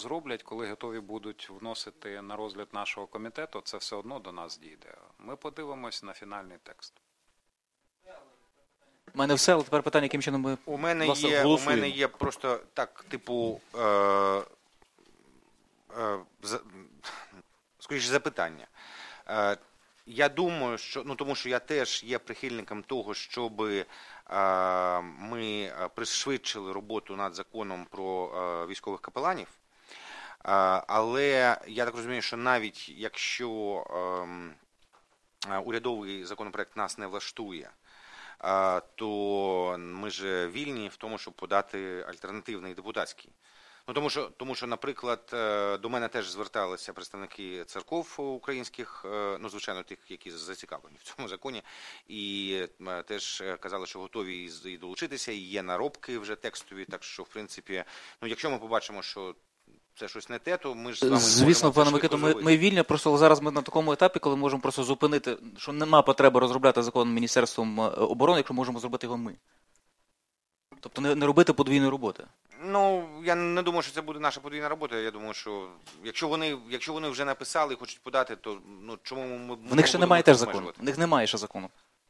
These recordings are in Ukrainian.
зроблять, коли готові будуть вносити на розгляд нашого комітету, це все одно до нас дійде. Ми подивимось на фінальний текст. У мене все, але тепер питання, яким чином ми голосуємо. У мене є просто так, типу, скоріше запитання. Я думаю, що, тому що я теж є прихильником того, щоб ми пришвидшили роботу над законом про військових капеланів. Але я так розумію, що навіть якщо урядовий законопроект нас не влаштує, то ми ж вільні в тому, щоб подати альтернативний депутатський. Тому що, наприклад, до мене теж зверталися представники церков українських, звичайно, тих, які зацікавлені в цьому законі, і теж казали, що готові і долучитися, і є наробки вже текстові, так що, в принципі, якщо ми побачимо, що це щось не те, то ми ж з вами... Звісно, пане Микито, ми вільні, просто зараз ми на такому етапі, коли можемо просто зупинити, що нема потреби розробляти закон Міністерством оборони, якщо можемо зробити його ми. Тобто не робити подвійної роботи. Я не думаю, що це буде наша подвійна робота. Я думаю, що якщо вони вже написали і хочуть подати, то чому ми... В них ще немає теж закону. В них немає ще закону.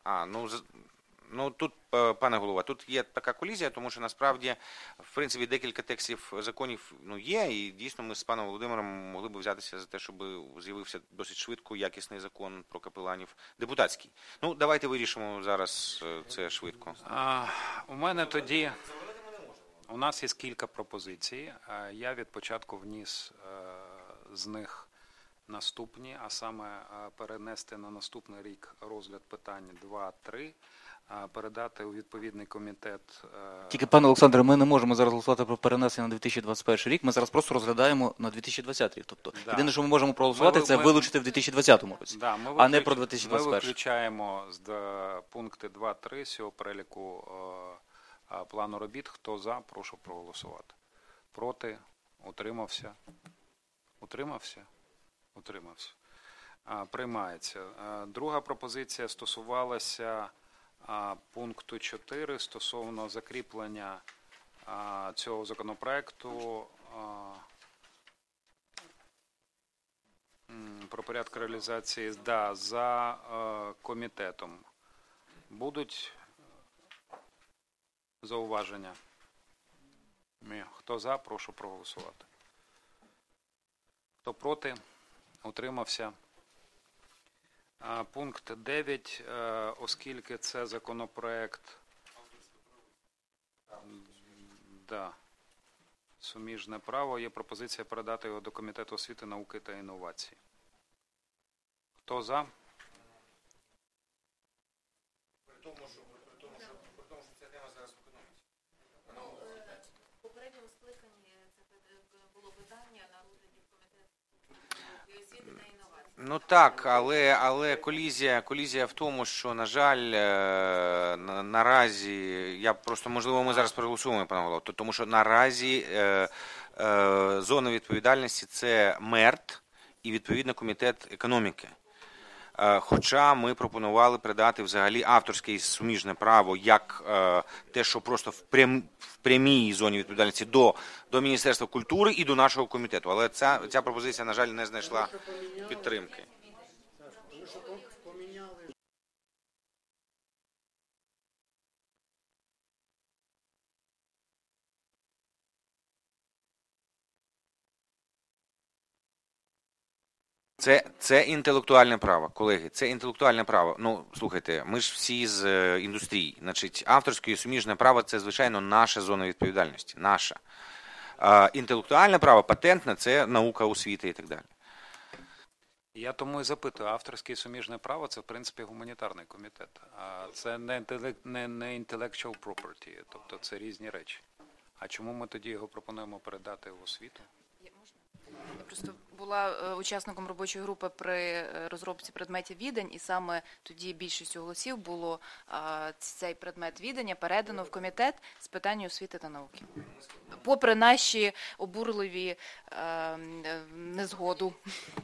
Тут, пане голова, тут є така колізія, тому що насправді, в принципі, декілька текстів законів є, і дійсно ми з паном Володимиром могли б взятися за те, щоб з'явився досить швидко якісний закон про капеланів депутатський. Давайте вирішимо зараз це швидко. У мене тоді... У нас є кілька пропозицій. Я від початку вніс з них наступні, а саме перенести на наступний рік розгляд питань 2-3, передати у відповідний комітет... Тільки, пане Олександре, ми не можемо зараз голосувати про перенесення на 2021 рік, ми зараз просто розглядаємо на 2020 рік. Тобто, єдине, що ми можемо проголосувати, це вилучити в 2020 році, а не про 2021. Ми виключаємо з пункти 2-3 з цього переліку плану робіт. Хто за, прошу проголосувати. Проти? Утримався? Утримався? Утримався. Приймається. Друга пропозиція стосувалася пункту 4 стосовно закріплення цього законопроекту про порядок реалізації за комітетом. Будуть зауваження? Хто за, прошу проголосувати. Хто проти? Утримався. Пункт 9, оскільки це законопроект суміжне право, є пропозиція передати його до Комітету освіти, науки та інновацій. Хто за? При тому, що ця тема зараз в економіці. В попередньому скликанні це було питання на розгляді Комітету освіти та інновацій. Так, але колізія в тому, що, на жаль, наразі, можливо, ми зараз проголосуємо, пане голово, тому що наразі зона відповідальності – це МЕРТ і, відповідно, Комітет економіки. Хоча ми пропонували передати взагалі авторське і суміжне право як те, що просто в прямій зоні відповідальності до Міністерства культури і до нашого комітету. Але ця пропозиція, на жаль, не знайшла підтримки. Це інтелектуальне право, колеги, це інтелектуальне право. Слухайте, ми ж всі з індустрії. Значить, авторське і суміжне право – це, звичайно, наша зона відповідальності, наша. Інтелектуальне право, патентне – це наука, освіта і так далі. Я тому і запитую, авторське і суміжне право – це, в принципі, гуманітарний комітет. Це не intellectual property, тобто це різні речі. А чому ми тоді його пропонуємо передати в освіту? Я просто була учасником робочої групи при розробці предметів відань, і саме тоді більшістю голосів було цей предмет відання передано в комітет з питань освіти та науки. Попри наші обурливі незгоду.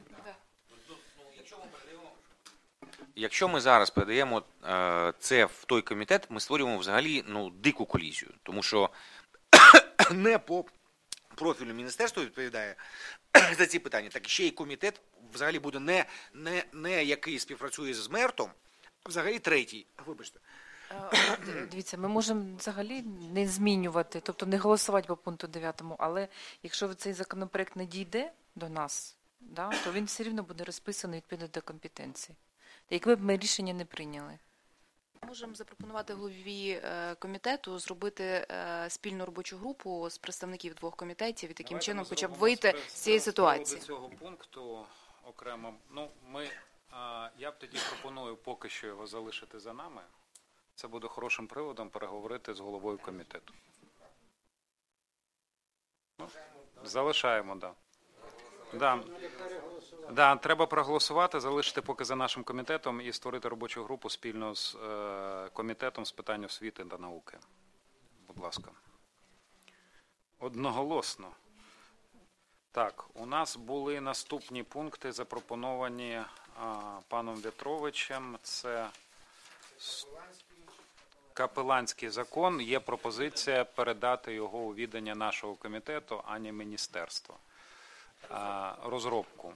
Якщо ми зараз передаємо це в той комітет, ми створюємо взагалі дику колізію, тому що не по профільне міністерство відповідає за ці питання, так ще й комітет взагалі буде не який співпрацює з МЕРТом, а взагалі третій. Вибачте. Дивіться, ми можемо взагалі не змінювати, тобто не голосувати по пункту 9, але якщо цей законопроект не дійде до нас, да, то він все рівно буде розписаний відповідно до компетенції. Якби б ми рішення не прийняли. Можемо запропонувати голові комітету зробити спільну робочу групу з представників двох комітетів і таким чином хоча б вийти з цієї ситуації. До цього пункту окремо, я б тоді пропоную поки що його залишити за нами. Це буде хорошим приводом переговорити з головою комітету. Залишаємо, так. Да, треба проголосувати, залишити поки за нашим комітетом і створити робочу групу спільно з комітетом з питань освіти та науки. Будь ласка. Одноголосно. Так, у нас були наступні пункти, запропоновані паном В'ятровичем. Це Капеланський закон. Є пропозиція передати його у відання нашого комітету, а не міністерства. Розробку.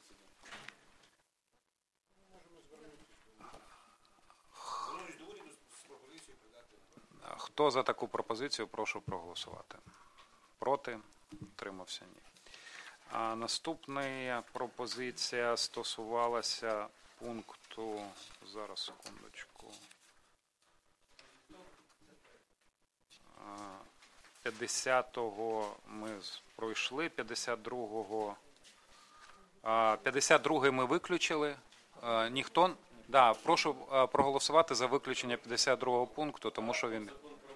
Хто за таку пропозицію, прошу проголосувати. Проти? Утримався? Ні. Наступна пропозиція стосувалася пункту, зараз секундочку, 50-го ми пройшли, 52-й ми виключили. Ніхто? Да, прошу проголосувати за виключення 52-го пункту, тому що він...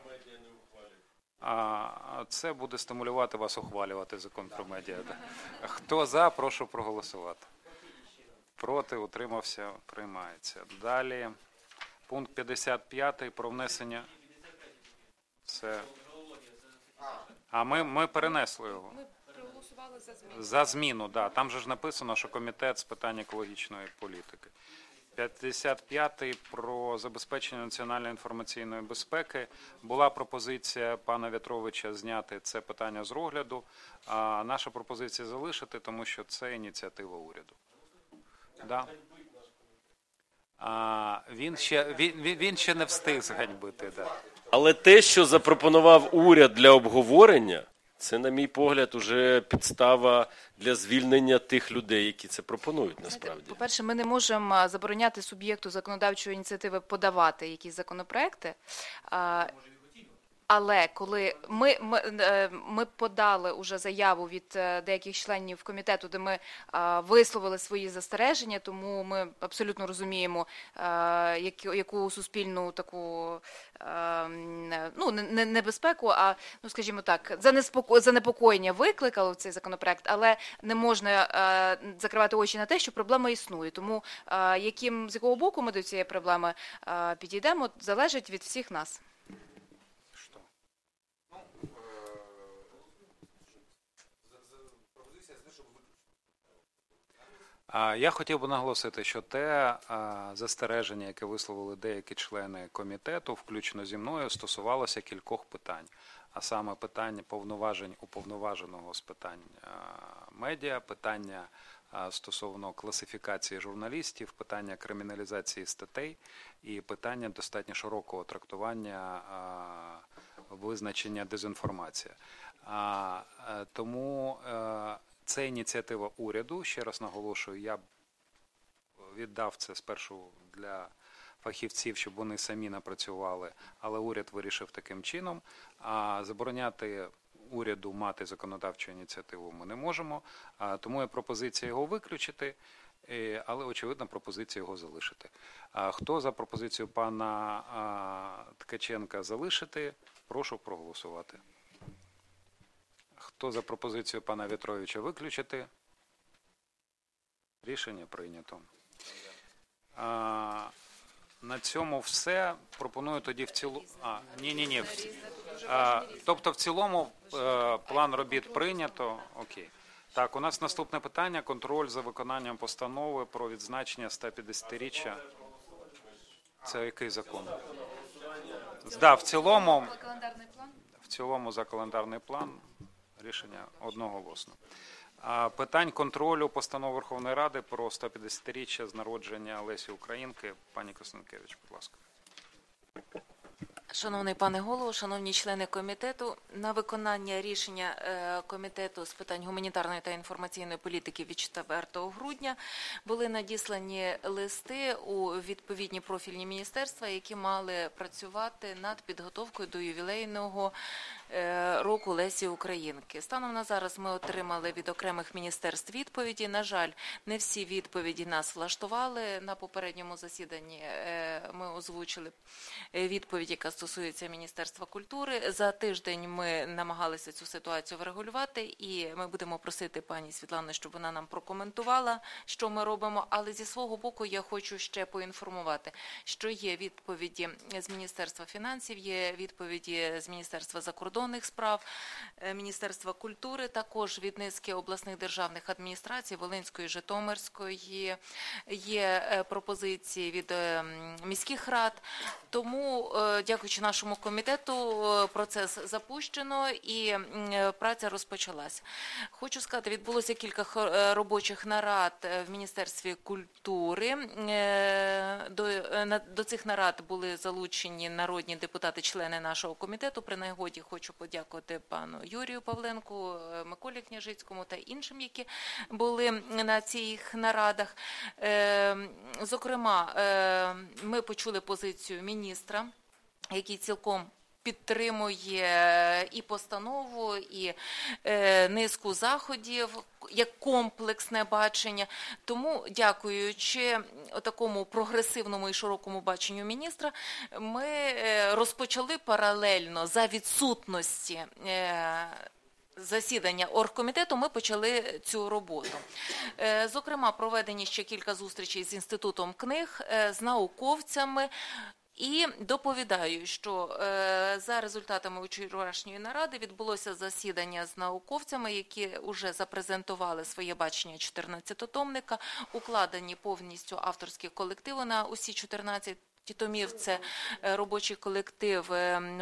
Це буде стимулювати вас ухвалювати закон про медіа. Хто за, прошу проголосувати. Проти, утримався, приймається. Далі, пункт 55 про внесення... Це... ми перенесли його. Ми проголосували за зміну. За зміну, да. Там же ж написано, що комітет з питань екологічної політики. 55-й про забезпечення національної інформаційної безпеки. Була пропозиція пана В'ятровича зняти це питання з розгляду, а наша пропозиція залишити, тому що це ініціатива уряду. Да. Він ще не встиг зганьбити. Да. Але те, що запропонував уряд для обговорення, це, на мій погляд, уже підстава для звільнення тих людей, які це пропонують, насправді. По-перше, ми не можемо забороняти суб'єкту законодавчої ініціативи подавати якісь законопроекти. Але коли ми подали уже заяву від деяких членів комітету, де ми висловили свої застереження, тому ми абсолютно розуміємо, яку суспільну таку небезпеку, а, скажімо так, занепокоєння викликало цей законопроект, але не можна закривати очі на те, що проблема існує. Тому з якого боку ми до цієї проблеми підійдемо, залежить від всіх нас. Я хотів би наголосити, що те застереження, яке висловили деякі члени комітету, включно зі мною, стосувалося кількох питань. А саме питання повноважень уповноваженого з питань медіа, питання стосовно класифікації журналістів, питання криміналізації статей і питання достатньо широкого трактування визначення дезінформація. Тому це ініціатива уряду. Ще раз наголошую, я б віддав це спершу для фахівців, щоб вони самі напрацювали, але уряд вирішив таким чином. А забороняти уряду мати законодавчу ініціативу ми не можемо, тому є пропозиція його виключити, але, очевидно, пропозиція його залишити. Хто за пропозицію пана Ткаченка залишити, прошу проголосувати. Хто за пропозицію пана В'ятровича виключити? Рішення прийнято. На цьому все. Пропоную тоді в цілому... Ні. Тобто в цілому план робіт прийнято. Окей. Так, у нас наступне питання. Контроль за виконанням постанови про відзначення 150-річчя. Це який закон? Да, в цілому за календарний план. Рішення одноголосно. Питань контролю постанов Верховної Ради про 150-річчя з народження Лесі Українки. Пані Констанкевич, будь ласка. Шановний пане голово, шановні члени комітету, на виконання рішення комітету з питань гуманітарної та інформаційної політики від 4 грудня були надіслані листи у відповідні профільні міністерства, які мали працювати над підготовкою до ювілейного року Лесі Українки. Станом на зараз ми отримали від окремих міністерств відповіді. На жаль, не всі відповіді нас влаштували. На попередньому засіданні ми озвучили відповідь, яка стосується Міністерства культури. За тиждень ми намагалися цю ситуацію врегулювати, і ми будемо просити пані Світлану, щоб вона нам прокоментувала, що ми робимо. Але зі свого боку я хочу ще поінформувати, що є відповіді з Міністерства фінансів, є відповіді з Міністерства закордонних справ, Міністерства культури, також від низки обласних державних адміністрацій, Волинської, Житомирської, є пропозиції від міських рад. Тому, дякуючи нашому комітету, процес запущено і праця розпочалась. Хочу сказати, відбулося кілька робочих нарад в Міністерстві культури. До цих нарад були залучені народні депутати, члени нашого комітету. При нагоді хочу подякувати пану Юрію Павленку, Миколі Княжицькому та іншим, які були на цих нарадах. Зокрема, ми почули позицію міністра, який цілком підтримує і постанову, і низку заходів, як комплексне бачення. Тому, дякуючи такому прогресивному і широкому баченню міністра, ми розпочали паралельно за відсутності засідання оргкомітету, ми почали цю роботу. Зокрема, проведені ще кілька зустрічей з Інститутом книг, з науковцями. І доповідаю, що за результатами вчорашньої наради відбулося засідання з науковцями, які вже запрезентували своє бачення 14-томника, укладені повністю авторські колективи на усі 14 томів. Це робочий колектив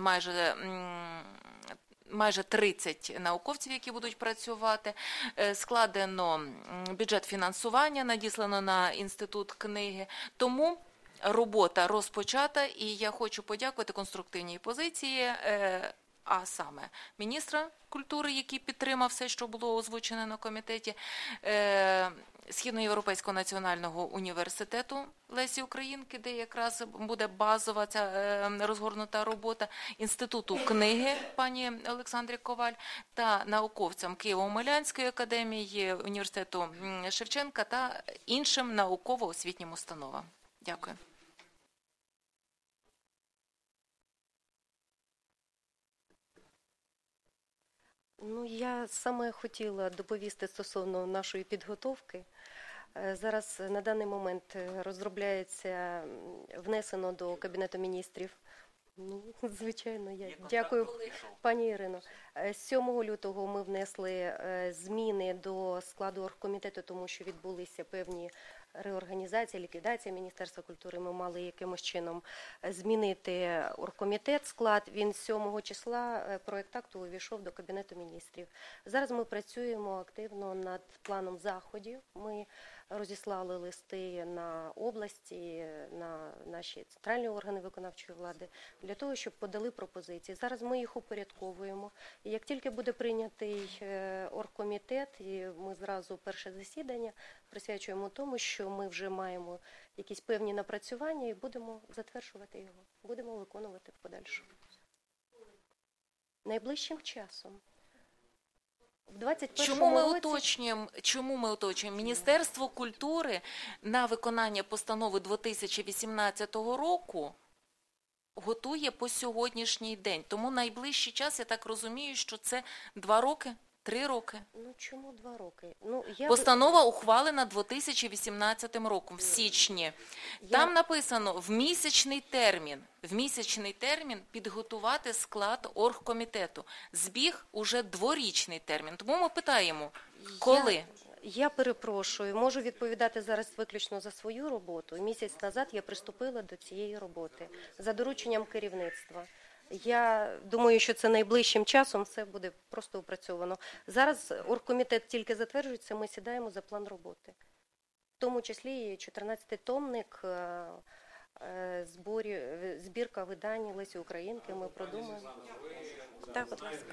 майже 30 науковців, які будуть працювати. Складено бюджет фінансування, надіслано на Інститут книги. Тому робота розпочата, і я хочу подякувати конструктивній позиції, а саме міністра культури, який підтримав все, що було озвучено на комітеті, Східноєвропейського національного університету Лесі Українки, де якраз буде базова ця розгорнута робота, Інституту книги пані Олександрі Коваль та науковцям Києво-Могилянської академії, університету Шевченка та іншим науково-освітнім установам. Дякую. Ну, я саме хотіла доповісти стосовно нашої підготовки. Зараз на даний момент розробляється, внесено до Кабінету міністрів. Ну, звичайно, я дякую, пані Ірино. 7 лютого ми внесли зміни до складу оргкомітету, тому що відбулися певні реорганізації, ліквідація Міністерства культури. Ми мали якимось чином змінити оргкомітет, склад. Він 7 числа, проєкт акту увійшов до Кабінету міністрів. Зараз ми працюємо активно над планом заходів. Ми розіслали листи на області, на наші центральні органи виконавчої влади, для того, щоб подали пропозиції. Зараз ми їх упорядковуємо. І як тільки буде прийнятий оргкомітет, і ми зразу перше засідання присвячуємо тому, що ми вже маємо якісь певні напрацювання і будемо затверджувати його, будемо виконувати в подальшому. Найближчим часом. В 21-му Чому ми уточнюємо? Міністерство культури на виконання постанови 2018 року готує по сьогоднішній день. Тому найближчий час, я так розумію, що це 2 роки, 3 роки. Ну, чому 2 роки? Постанова ухвалена 2018 роком, в січні. Там написано в місячний термін підготувати склад оргкомітету. Збіг уже 2-річний термін. Тому ми питаємо, коли? Я перепрошую, можу відповідати зараз виключно за свою роботу. Місяць назад я приступила до цієї роботи за дорученням керівництва. Я думаю, що це найближчим часом все буде просто опрацьовано. Зараз оргкомітет тільки затверджується, ми сідаємо за план роботи. В тому числі і 14-томник, збірка видань Лесі Українки, ми продумаємо. Так, будь ласка.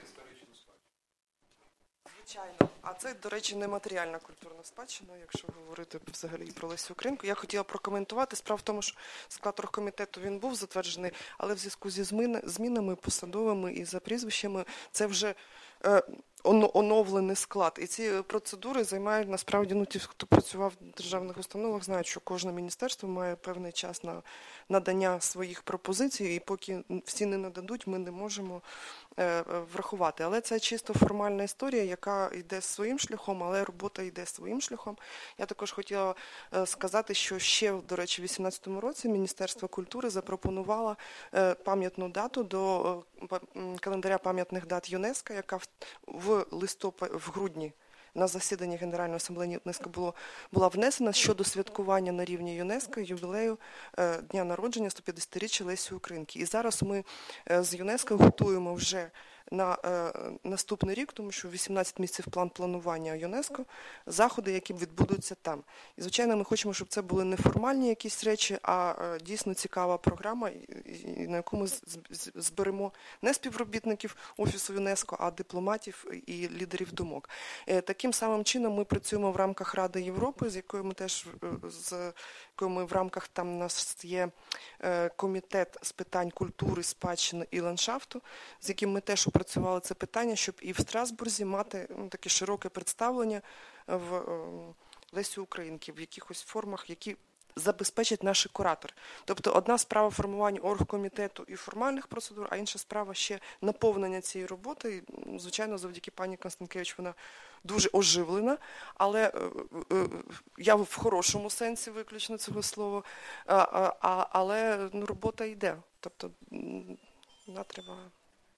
Звичайно. А це, до речі, нематеріальна культурна спадщина, якщо говорити взагалі про Лесю Українку. Я хотіла прокоментувати. Справа в тому, що склад оргкомітету він був затверджений, але в зв'язку зі змінами посадовими і за прізвищами це вже оновлений склад. І ці процедури займають, насправді, ті, хто працював в державних установах, знають, що кожне міністерство має певний час на надання своїх пропозицій, і поки всі не нададуть, ми не можемо врахувати. Але це чисто формальна історія, яка йде своїм шляхом, але робота йде своїм шляхом. Я також хотіла сказати, що ще, до речі, в 2018 році Міністерство культури запропонувало пам'ятну дату до календаря пам'ятних дат ЮНЕСКО, яка в грудні на засіданні Генеральної асамблеї ЮНЕСКО була внесена щодо святкування на рівні ЮНЕСКО ювілею дня народження 150-річчя Лесі Українки. І зараз ми з ЮНЕСКО готуємо вже на наступний рік, тому що 18 місяців план планування ЮНЕСКО, заходи, які відбудуться там. І, звичайно, ми хочемо, щоб це були не формальні якісь речі, а дійсно цікава програма, на яку ми зберемо не співробітників Офісу ЮНЕСКО, а дипломатів і лідерів думок. Таким самим чином ми працюємо в рамках Ради Європи, з якою ми в рамках, там у нас є комітет з питань культури, спадщини і ландшафту, з яким ми теж опрацювали це питання, щоб і в Страсбурзі мати таке широке представлення в Лесі Українки, в якихось формах, які забезпечать наші куратори. Тобто одна справа формування оргкомітету і формальних процедур, а інша справа ще наповнення цієї роботи. І, звичайно, завдяки пані Констанкевич вона дуже оживлена, але я в хорошому сенсі виключно цього слова, але робота йде. Тобто вона триває.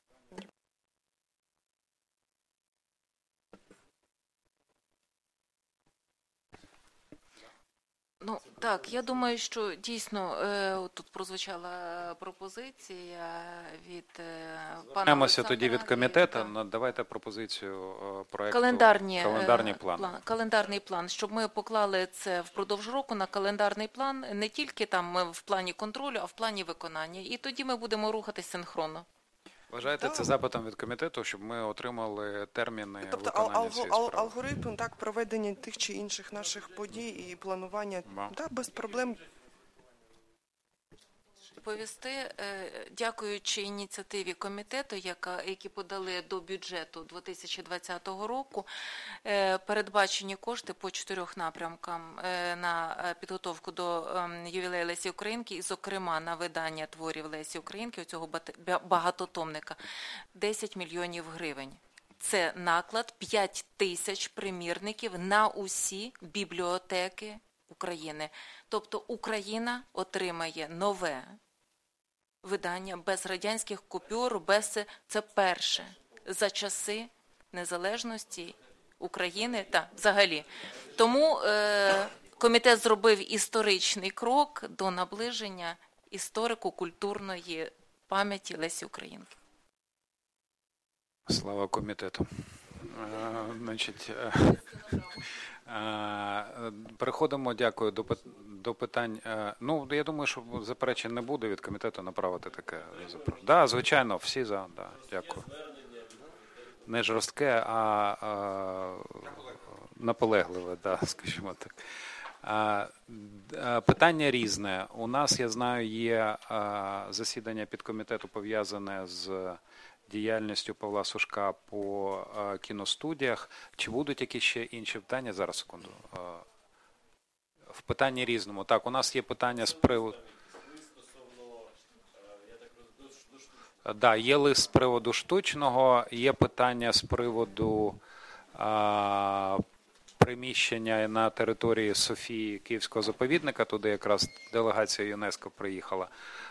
Ну, так, я думаю, що дійсно тут прозвучала пропозиція від пана Повернемося Олександра. тоді від комітету. Давайте пропозицію проекту Календарний план. Календарний план, щоб ми поклали це впродовж року на календарний план, не тільки там в плані контролю, а в плані виконання. І тоді ми будемо рухатись синхронно. Вважаєте це запитом від комітету, щоб ми отримали терміни тобто виконання цієї справи? Алгоритм проведення тих чи інших наших подій і планування без проблем. Повісти, дякуючи ініціативі комітету, які подали до бюджету 2020 року, передбачені кошти по 4 напрямкам на підготовку до ювілею Лесі Українки, і, зокрема, на видання творів Лесі Українки, цього багатотомника, 10 мільйонів гривень. Це наклад 5 тисяч примірників на усі бібліотеки України. Тобто Україна отримає нове видання без радянських купюр, це перше за часи незалежності України та взагалі. Тому комітет зробив історичний крок до наближення історико-культурної пам'яті Лесі Українки. Слава комітету. Переходимо, дякую, до питань. Ну, я думаю, що заперечень не буде від комітету направити таке запрошення. Да, звичайно, всі за. Да, дякую. Не жорстке, а наполегливе, да, скажімо так. Питання різне. У нас, я знаю, є засідання підкомітету пов'язане з діяльністю Павла Сушка по кіностудіях. Чи будуть якісь ще інші питання? Зараз, секунду. В питанні різному. Так, у нас є питання з приводу... Да, є лист з приводу штучного, є питання з приводу приміщення на території Софії Київського заповідника, туди якраз делегація ЮНЕСКО приїхала.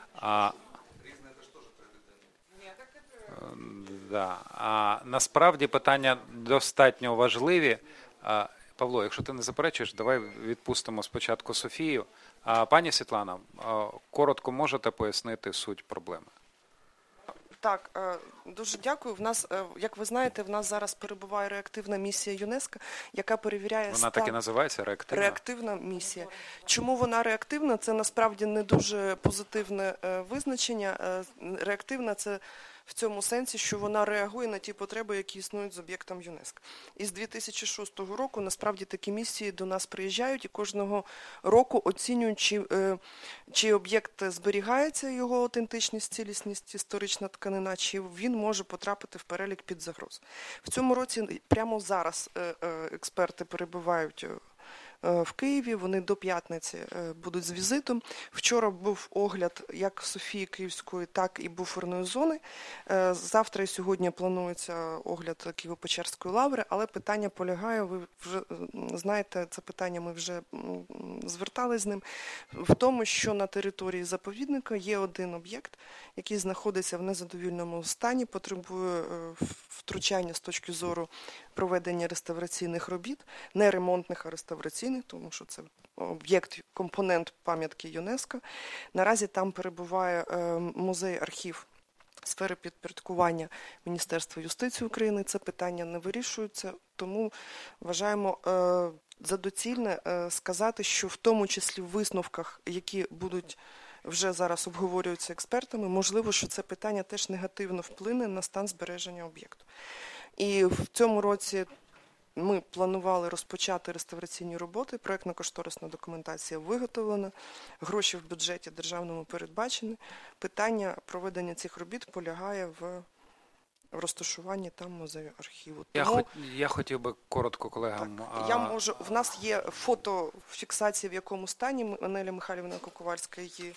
Да. Насправді питання достатньо важливі. Павло, якщо ти не заперечуєш, давай відпустимо спочатку Софію. Пані Світлана, коротко можете пояснити суть проблеми? Так, дуже дякую. В нас, як ви знаєте, в нас зараз перебуває реактивна місія ЮНЕСКО, яка перевіряє Вона так і називається реактивна? Реактивна місія. Чому вона реактивна? Це насправді не дуже позитивне визначення. Реактивна – це в цьому сенсі, що вона реагує на ті потреби, які існують з об'єктом ЮНЕСКО. І з 2006 року, насправді, такі місії до нас приїжджають і кожного року оцінюють, чи об'єкт зберігається, його аутентичність, цілісність, історична тканина, чи він може потрапити в перелік під загроз. В цьому році, прямо зараз, експерти перебувають в Києві, вони до п'ятниці будуть з візитом. Вчора був огляд як Софії Київської, так і буферної зони. Завтра і сьогодні планується огляд Києво-Печерської лаври, але питання полягає, ви вже знаєте, це питання ми вже звертались з ним, в тому, що на території заповідника є один об'єкт, який знаходиться в незадовільному стані, потребує втручання з точки зору проведення реставраційних робіт, не ремонтних, а реставраційних, тому що це об'єкт, компонент пам'ятки ЮНЕСКО. Наразі там перебуває музей-архів сфери підпорядкування Міністерства юстиції України. Це питання не вирішується, тому вважаємо за доцільне сказати, що в тому числі в висновках, які будуть вже зараз обговорюються експертами, можливо, що це питання теж негативно вплине на стан збереження об'єкту. І в цьому році ми планували розпочати реставраційні роботи, проєктно-кошторисна документація виготовлена, гроші в бюджеті державному передбачені. Питання проведення цих робіт полягає в розташуванні там музею архіву. Я хотів би коротко колегам... В нас є фотофіксація, в якому стані, Неля Михайлівна Кукувальська її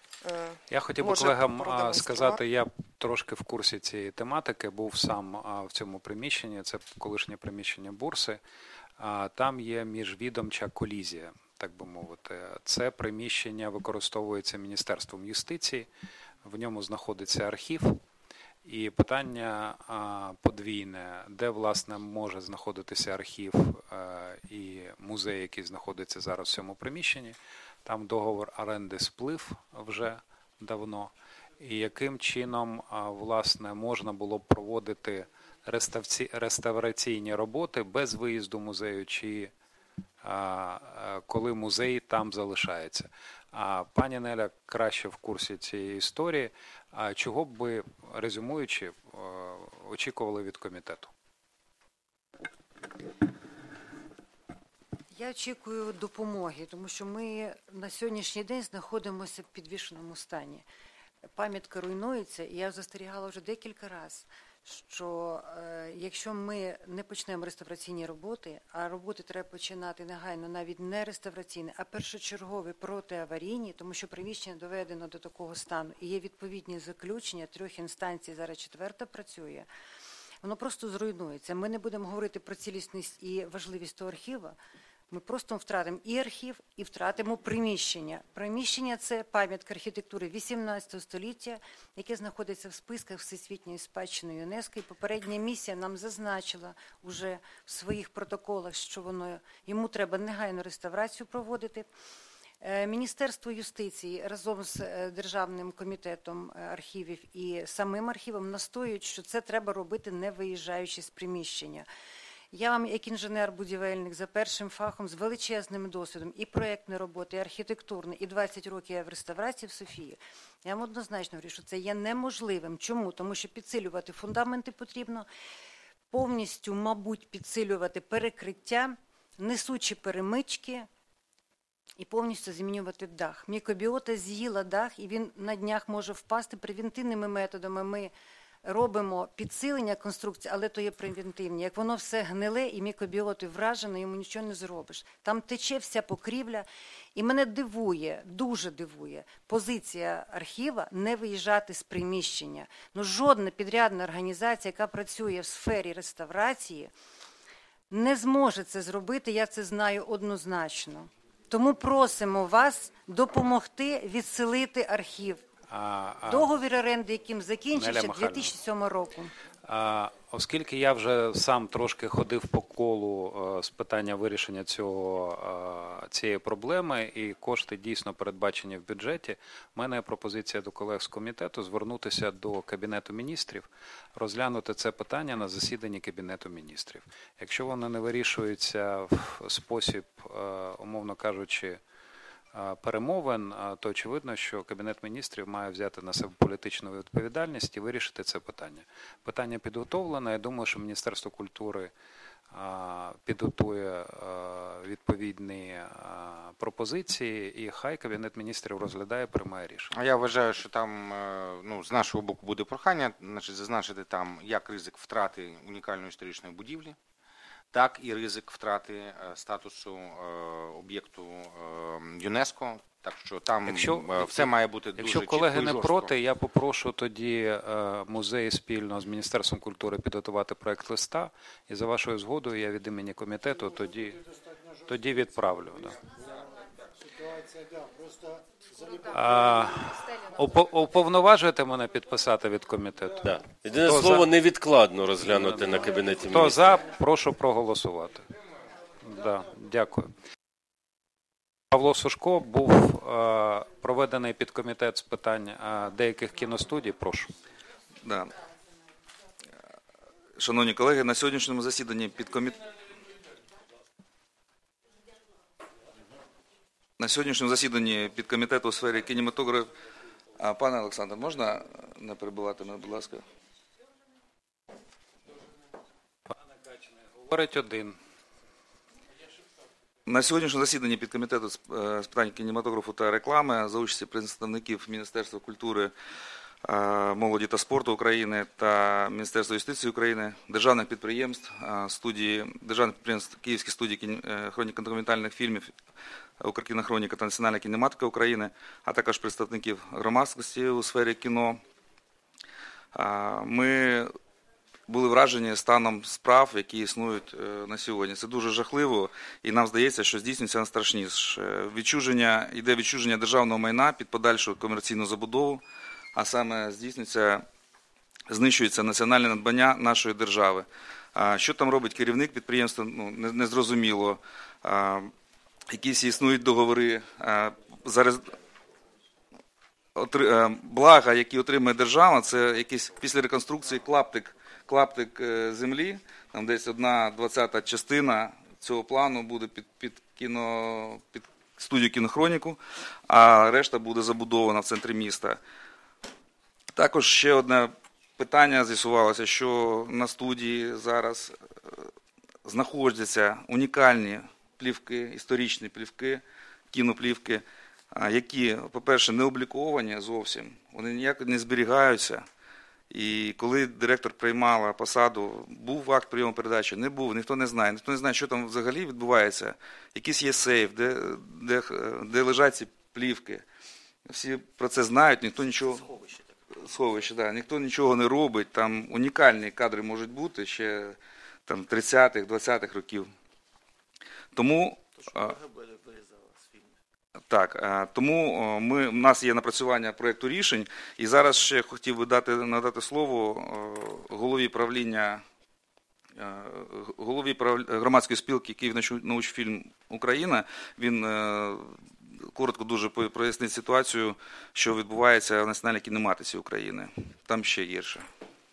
Я хотів би колегам сказати, я трошки в курсі цієї тематики, був сам в цьому приміщенні, це колишнє приміщення бурси, там є міжвідомча колізія, так би мовити. Це приміщення використовується Міністерством юстиції, в ньому знаходиться архів, і питання подвійне, де, власне, може знаходитися архів і музей, який знаходиться зараз в цьому приміщенні. Там договор оренди сплив вже давно. І яким чином, власне, можна було б проводити реставраційні роботи без виїзду музею, чи коли музей там залишається. Пані Неля краще в курсі цієї історії. Чого б ви, резюмуючи, очікували від комітету? Я очікую допомоги, тому що ми на сьогоднішній день знаходимося в підвішеному стані. Пам'ятка руйнується, і я застерігала вже декілька разів, що якщо ми не почнемо реставраційні роботи, а роботи треба починати негайно, навіть не реставраційні, а першочергові протиаварійні, тому що приміщення доведено до такого стану, і є відповідні заключення 3 інстанцій, зараз 4-та працює, воно просто зруйнується. Ми не будемо говорити про цілісність і важливість того архіва, ми просто втратимо і архів, і втратимо приміщення. Приміщення – це пам'ятка архітектури 18 століття, яке знаходиться в списках Всесвітньої спадщини ЮНЕСКО. І попередня місія нам зазначила вже в своїх протоколах, що йому треба негайно реставрацію проводити. Міністерство юстиції разом з Державним комітетом архівів і самим архівом настоюють, що це треба робити, не виїжджаючи з приміщення. Я вам, як інженер-будівельник за першим фахом, з величезним досвідом і проєктної роботи, і архітектурної, і 20 років я в реставрації в Софії, я вам однозначно говорю, що це є неможливим. Чому? Тому що підсилювати фундаменти потрібно, повністю, мабуть, підсилювати перекриття, несучі перемички і повністю замінювати дах. Мікробіота з'їла дах, і він на днях може впасти. Превентивними методами ми робимо підсилення конструкції, але то є превентивні. Як воно все гниле і мікробіоти вражено, йому нічого не зробиш. Там тече вся покрівля. І мене дивує, дуже дивує, позиція архіва не виїжджати з приміщення. Жодна підрядна організація, яка працює в сфері реставрації, не зможе це зробити, я це знаю однозначно. Тому просимо вас допомогти відселити архів. Договір оренди, яким закінчився 2007 року. Оскільки я вже сам трошки ходив по колу з питання вирішення цієї проблеми і кошти дійсно передбачені в бюджеті, в мене є пропозиція до колег з комітету звернутися до Кабінету міністрів, розглянути це питання на засіданні Кабінету міністрів. Якщо воно не вирішується в спосіб, умовно кажучи, перемовин, то очевидно, що Кабінет міністрів має взяти на себе політичну відповідальність і вирішити це питання. Питання підготовлене. Я думаю, що Міністерство культури підготує відповідні пропозиції, і хай Кабінет міністрів розглядає, приймає рішення. А я вважаю, що там, з нашого боку буде прохання, зазначити там як ризик втрати унікальної історичної будівлі, так і ризик втрати статусу об'єкту ЮНЕСКО. Так що там все має бути дуже чітко і жорстко. Якщо колеги не проти, я попрошу тоді музеї спільно з Міністерством культури підготувати проект листа, і за вашою згодою я від імені комітету тоді відправлю. Да. Уповноважуєте мене підписати від комітету? Да. Єдине слово невідкладно розглянути на Кабінеті міністрів. Хто за, прошу проголосувати. Да, дякую. Павло Сушко, був проведений підкомітет з питань деяких кіностудій. Прошу. Да. Шановні колеги, на сьогоднішньому засіданні підкомітету у сфері кінематографу. Пане Олександр, можна не перебивати мене, будь ласка? Пане Качне, говорить один. На сьогоднішньому засіданні підкомітету з питань кінематографу та реклами за участі представників Міністерства культури, молоді та спорту України та Міністерства юстиції України, державних підприємств, державних підприємств Київської студії хроніка документальних фільмів, Укркінохроніка та Національна кінематика України, а також представників громадськості у сфері кіно. Ми були вражені станом справ, які існують на сьогодні. Це дуже жахливо, і нам здається, що здійснюється найстрашніше. Йде відчуження державного майна під подальшу комерційну забудову, а саме знищується національне надбання нашої держави. Що там робить керівник підприємства, незрозуміло. Якісь існують договори, блага, які отримує держава, це якийсь після реконструкції клаптик землі, там десь 1/20 частина цього плану буде під студію кінохроніку, а решта буде забудована в центрі міста. Також ще одне питання з'ясувалося, що на студії зараз знаходяться унікальні плівки, історичні плівки, кіноплівки, які, по-перше, не обліковані зовсім, вони ніяк не зберігаються. І коли директор приймала посаду, був акт прийому передачі, не був, ніхто не знає, що там взагалі відбувається. Якийсь є сейф, де лежать ці плівки. Всі про це знають, ніхто нічого... Сховище, да. Ніхто нічого не робить, там унікальні кадри можуть бути ще там 30-х, 20-х років. Тому у нас є напрацювання проєкту рішень, і зараз ще хотів би надати слово голові громадської спілки «Київнаучфільм Україна». Він коротко дуже прояснить ситуацію, що відбувається в національній кінематиці України. Там ще гірше.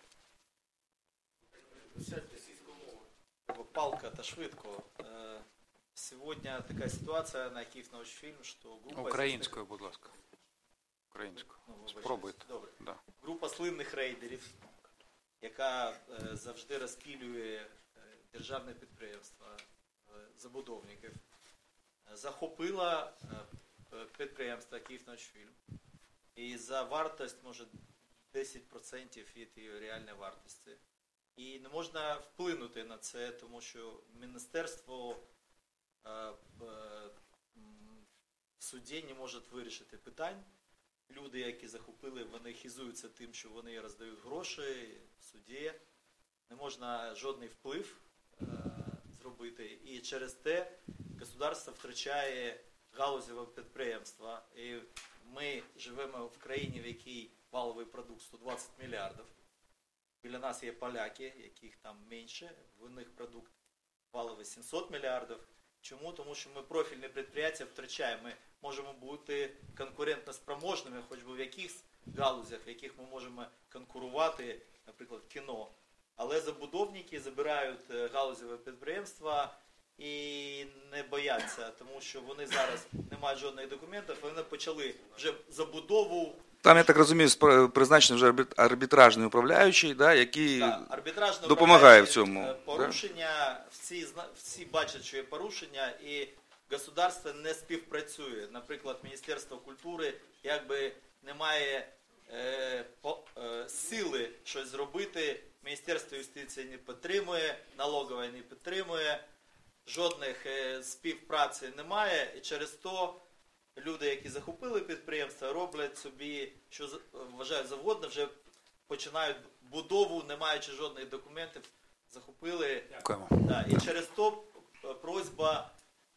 Палка та швидко. Сегодня такая ситуация на Київнаучфільм, що група... Українською, будь ласка. Українською. Спробуйте. Добре. Да. Група сливних рейдерів, яка завжди розпілює державне підприємства, забудовників, захопила підприємство Київнаучфільм. І за вартість, може, 10% від її реальної вартості. І не можна вплинути на це, тому що міністерство в суді не може вирішити питань. Люди, які захопили, вони хизуються тим, що вони роздають гроші в суді. Не можна жодний вплив зробити. І через те государство втрачає галузеве підприємство. І ми живемо в країні, в якій валовий продукт 120 мільярдів. Біля нас є поляки, яких там менше, в них продукт валовий 700 мільярдів. Чому? Тому що ми профільні підприємства втрачаємо. Ми можемо бути конкурентноспроможними, хоч би в якихось галузях, в яких ми можемо конкурувати, наприклад, кіно. Але забудовники забирають галузеві підприємства і не бояться, тому що вони зараз не мають жодних документів, вони почали вже забудову. Там, я так розумію, призначений вже арбітражний управляючий, да, який допомагає в цьому. Порушення, всі бачать, що є порушення, і государство не співпрацює. Наприклад, Міністерство культури якби не має сили щось зробити, Міністерство юстиції не підтримує, налогова не підтримує, жодних співпраці немає, і через то люди, які захопили підприємства, роблять собі, що вважають завгодно, вже починають будову, не маючи жодних документів, захопили. Да, і через то просьба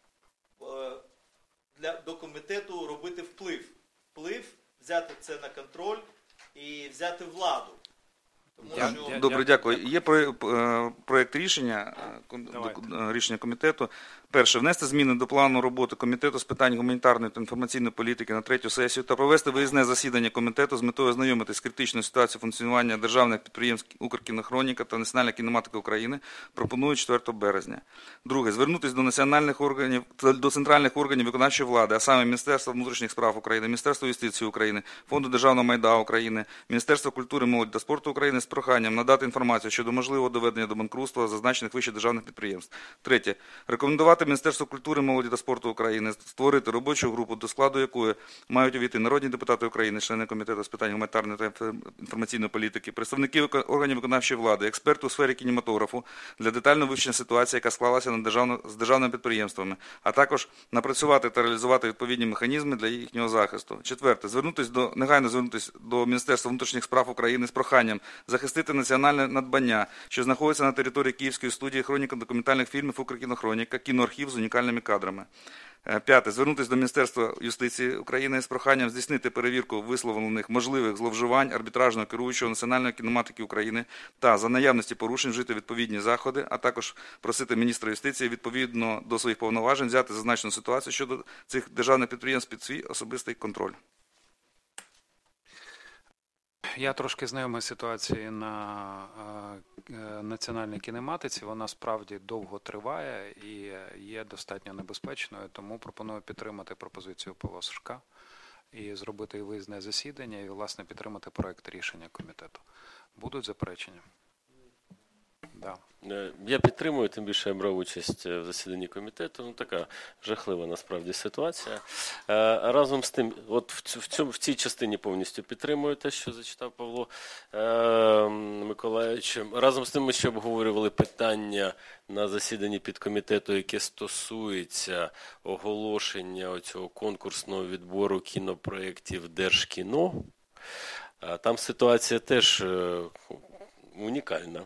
до комітету робити вплив. Вплив, взяти це на контроль і взяти владу. Добре, дякую. Є проєкт рішення комітету. Перше, внести зміни до плану роботи Комітету з питань гуманітарної та інформаційної політики на 3-ю сесію та провести виїзне засідання комітету з метою ознайомитись з критичною ситуацією функціонування державних підприємств «Укркінохроніка» та Національна кінематика України пропонують 4 березня. Друге, звернутися до центральних органів виконавчої влади, а саме Міністерства внутрішніх справ України, Міністерства юстиції України, Фонду державного майна України, Міністерства культури, молоді та спорту України з проханням надати інформацію щодо можливого доведення до банкрутства зазначених вище державних підприємств. Третє, рекомендувати Міністерству культури, молоді та спорту України створити робочу групу, до складу якої мають увійти народні депутати України, члени Комітету з питань гуманітарної та інформаційної політики, представники органів виконавчої влади, експерти у сфері кінематографу для детального вивчення ситуації, яка склалася з державними підприємствами, а також напрацювати та реалізувати відповідні механізми для їхнього захисту. Четверте, негайно звернутися до Міністерства внутрішніх справ України з проханням захистити національне надбання, що знаходиться на території Київської студії хроніка документальних фільмів «Укркінохроніка», кіноархів з унікальними кадрами. П'яте, звернутися до Міністерства юстиції України з проханням здійснити перевірку висловлених можливих зловживань арбітражного керуючого Національної кінематики України та за наявності порушень вжити відповідні заходи, а також просити міністра юстиції відповідно до своїх повноважень взяти зазначену ситуацію щодо цих державних підприємств під свій особистий контроль. Я трошки знайомий з ситуацією на національній кінематиці. Вона справді довго триває і є достатньо небезпечною, тому пропоную підтримати пропозицію Павла Сушка і зробити виїзне засідання і, власне, підтримати проект рішення комітету. Будуть заперечення? Да. Я підтримую, тим більше я брав участь в засіданні комітету. Ну, така жахлива насправді ситуація. Разом з тим, от в цій частині повністю підтримую те, що зачитав Павло Миколайович. Разом з тим ми ще обговорювали питання на засіданні підкомітету, яке стосується оголошення цього конкурсного відбору кінопроєктів Держкіно. Там ситуація теж унікальна.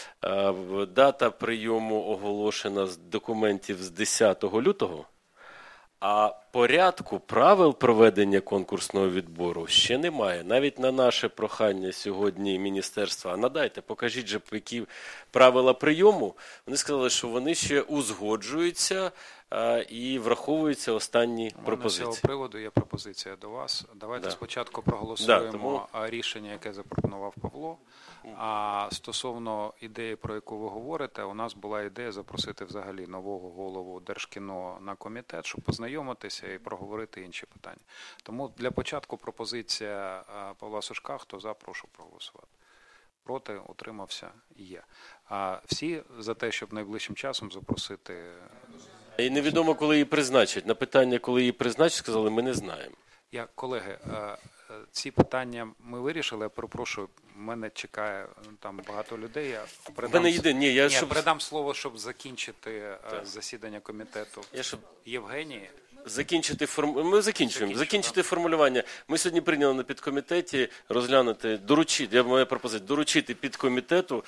Дата прийому оголошена з документів з 10 лютого, а порядку правил проведення конкурсного відбору ще немає. Навіть на наше прохання сьогодні міністерства, надайте, покажіть же, які правила прийому. Вони сказали, що вони ще узгоджуються і враховуються останні пропозиції. З цього приводу є пропозиція до вас. Давайте спочатку проголосуємо рішення, яке запропонував Павло. А стосовно ідеї, про яку ви говорите, у нас була ідея запросити взагалі нового голову Держкіно на комітет, щоб познайомитися і проговорити інші питання. Тому для початку пропозиція Павла Сушка, хто за, прошу проголосувати. Проти, утримався, є. А всі за те, щоб найближчим часом запросити... І невідомо, коли її призначать. На питання, коли її призначать, сказали, ми не знаємо. Колеги, ці питання ми вирішили, я перепрошую, мене чекає там багато людей. Я передам слово, щоб закінчити засідання комітету. Євгенії. Ми закінчити формулювання. Ми сьогодні прийняли на підкомітеті розглянути, доручити підкомітету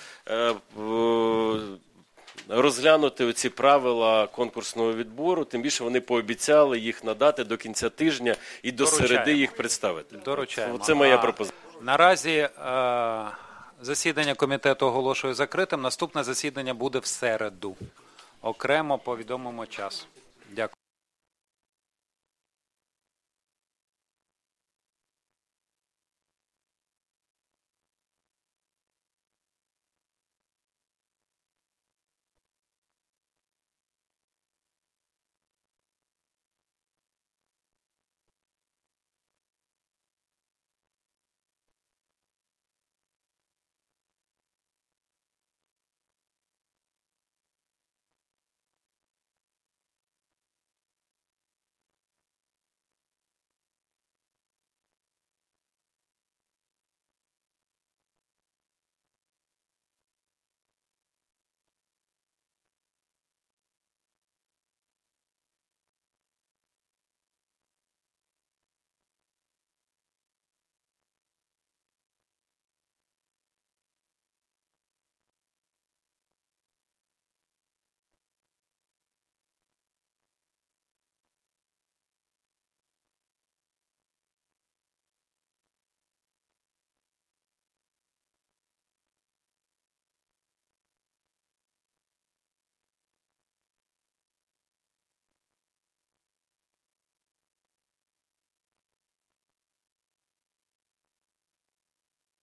розглянути оці правила конкурсного відбору, тим більше вони пообіцяли їх надати до кінця тижня і до середи їх представити. Доручаємо. Це моя пропозиція. Наразі Засідання комітету оголошую закритим. Наступне засідання буде в середу. Окремо повідомимо час.